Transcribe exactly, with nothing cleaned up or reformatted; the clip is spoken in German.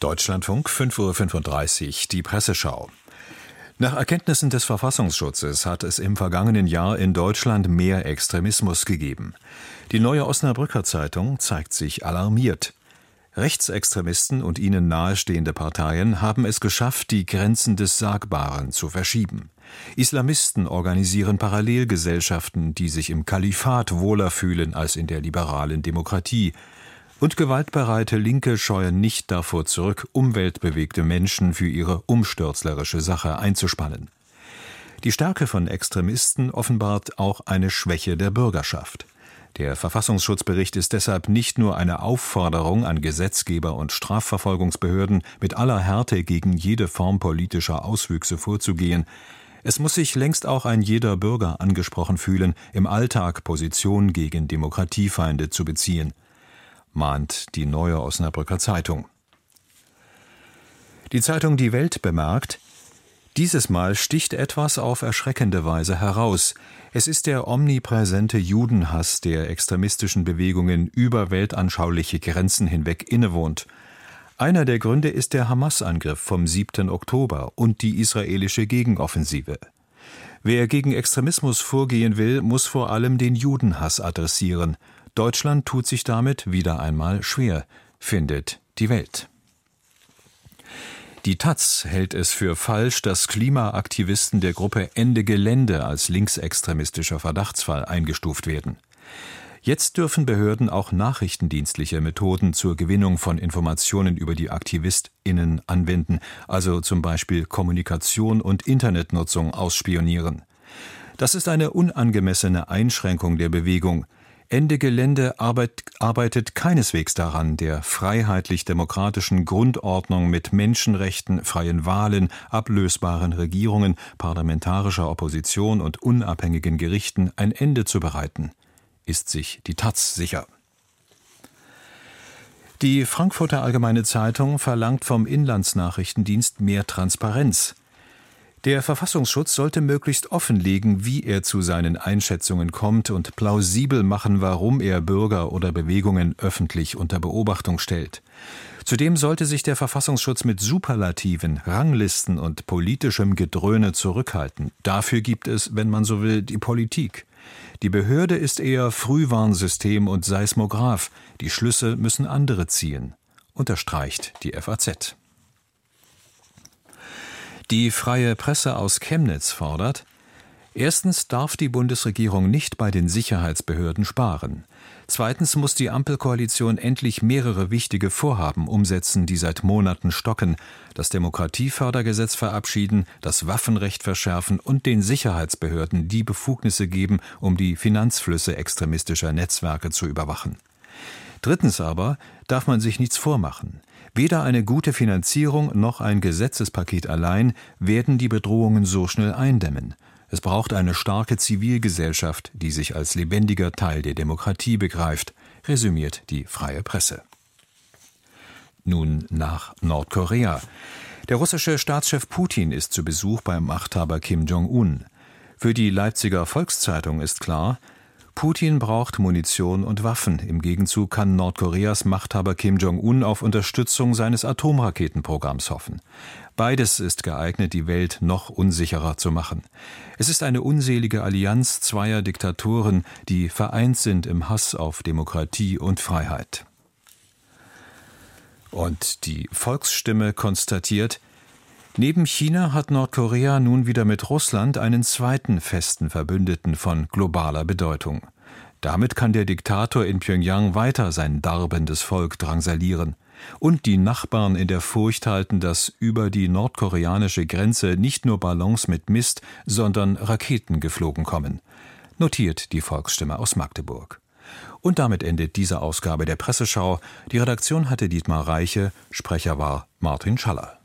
Deutschlandfunk, fünf Uhr fünfunddreißig, die Presseschau. Nach Erkenntnissen des Verfassungsschutzes hat es im vergangenen Jahr in Deutschland mehr Extremismus gegeben. Die Neue Osnabrücker Zeitung zeigt sich alarmiert. Rechtsextremisten und ihnen nahestehende Parteien haben es geschafft, die Grenzen des Sagbaren zu verschieben. Islamisten organisieren Parallelgesellschaften, die sich im Kalifat wohler fühlen als in der liberalen Demokratie. Und gewaltbereite Linke scheuen nicht davor zurück, umweltbewegte Menschen für ihre umstürzlerische Sache einzuspannen. Die Stärke von Extremisten offenbart auch eine Schwäche der Bürgerschaft. Der Verfassungsschutzbericht ist deshalb nicht nur eine Aufforderung an Gesetzgeber und Strafverfolgungsbehörden, mit aller Härte gegen jede Form politischer Auswüchse vorzugehen. Es muss sich längst auch ein jeder Bürger angesprochen fühlen, im Alltag Position gegen Demokratiefeinde zu beziehen, mahnt die Neue Osnabrücker Zeitung. Die Zeitung Die Welt bemerkt: Dieses Mal sticht etwas auf erschreckende Weise heraus. Es ist der omnipräsente Judenhass, der extremistischen Bewegungen über weltanschauliche Grenzen hinweg innewohnt. Einer der Gründe ist der Hamas-Angriff vom siebten Oktober und die israelische Gegenoffensive. Wer gegen Extremismus vorgehen will, muss vor allem den Judenhass adressieren. Deutschland tut sich damit wieder einmal schwer, findet die Welt. Die Taz hält es für falsch, dass Klimaaktivisten der Gruppe Ende Gelände als linksextremistischer Verdachtsfall eingestuft werden. Jetzt dürfen Behörden auch nachrichtendienstliche Methoden zur Gewinnung von Informationen über die AktivistInnen anwenden, also zum Beispiel Kommunikation und Internetnutzung ausspionieren. Das ist eine unangemessene Einschränkung der Bewegung. Ende Gelände arbeit, arbeitet keineswegs daran, der freiheitlich-demokratischen Grundordnung mit Menschenrechten, freien Wahlen, ablösbaren Regierungen, parlamentarischer Opposition und unabhängigen Gerichten ein Ende zu bereiten, ist sich die Taz sicher. Die Frankfurter Allgemeine Zeitung verlangt vom Inlandsnachrichtendienst mehr Transparenz. Der Verfassungsschutz sollte möglichst offenlegen, wie er zu seinen Einschätzungen kommt und plausibel machen, warum er Bürger oder Bewegungen öffentlich unter Beobachtung stellt. Zudem sollte sich der Verfassungsschutz mit Superlativen, Ranglisten und politischem Gedröhne zurückhalten. Dafür gibt es, wenn man so will, die Politik. Die Behörde ist eher Frühwarnsystem und Seismograph. Die Schlüsse müssen andere ziehen, unterstreicht die F A Z. Die Freie Presse aus Chemnitz fordert: Erstens darf die Bundesregierung nicht bei den Sicherheitsbehörden sparen. Zweitens muss die Ampelkoalition endlich mehrere wichtige Vorhaben umsetzen, die seit Monaten stocken: das Demokratiefördergesetz verabschieden, das Waffenrecht verschärfen und den Sicherheitsbehörden die Befugnisse geben, um die Finanzflüsse extremistischer Netzwerke zu überwachen. Drittens aber darf man sich nichts vormachen. Weder eine gute Finanzierung noch ein Gesetzespaket allein werden die Bedrohungen so schnell eindämmen. Es braucht eine starke Zivilgesellschaft, die sich als lebendiger Teil der Demokratie begreift, resümiert die Freie Presse. Nun nach Nordkorea. Der russische Staatschef Putin ist zu Besuch beim Machthaber Kim Jong-un. Für die Leipziger Volkszeitung ist klar: Putin braucht Munition und Waffen. Im Gegenzug kann Nordkoreas Machthaber Kim Jong-un auf Unterstützung seines Atomraketenprogramms hoffen. Beides ist geeignet, die Welt noch unsicherer zu machen. Es ist eine unselige Allianz zweier Diktatoren, die vereint sind im Hass auf Demokratie und Freiheit. Und die Volksstimme konstatiert: Neben China hat Nordkorea nun wieder mit Russland einen zweiten festen Verbündeten von globaler Bedeutung. Damit kann der Diktator in Pjöngjang weiter sein darbendes Volk drangsalieren. Und die Nachbarn in der Furcht halten, dass über die nordkoreanische Grenze nicht nur Ballons mit Mist, sondern Raketen geflogen kommen, notiert die Volksstimme aus Magdeburg. Und damit endet diese Ausgabe der Presseschau. Die Redaktion hatte Dietmar Reiche, Sprecher war Martin Schaller.